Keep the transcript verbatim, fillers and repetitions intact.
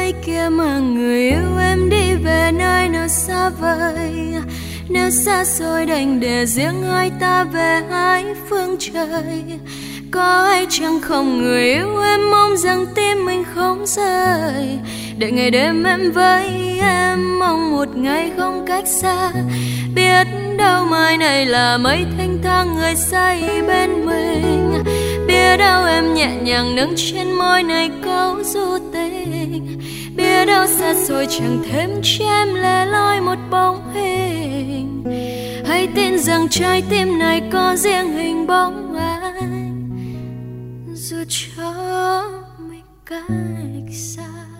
tay kia mà người yêu em đi về nơi nào xa vời. Nếu xa xôi đành để riêng hai ta về hai phương trời. Có ai chẳng không người yêu em mong rằng tim mình không rời. Để ngày đêm em với em mong một ngày không cách xa. Biết đâu mai này là mấy thanh thang người say bên mình. Biết đâu em nhẹ nhàng nâng trên môi này câu du tình. Biết đâu xa xôi chẳng thêm cho em lẻ loi một bóng hình. Hãy tin rằng trái tim này có riêng hình bóng anh, dù cho mình cách xa.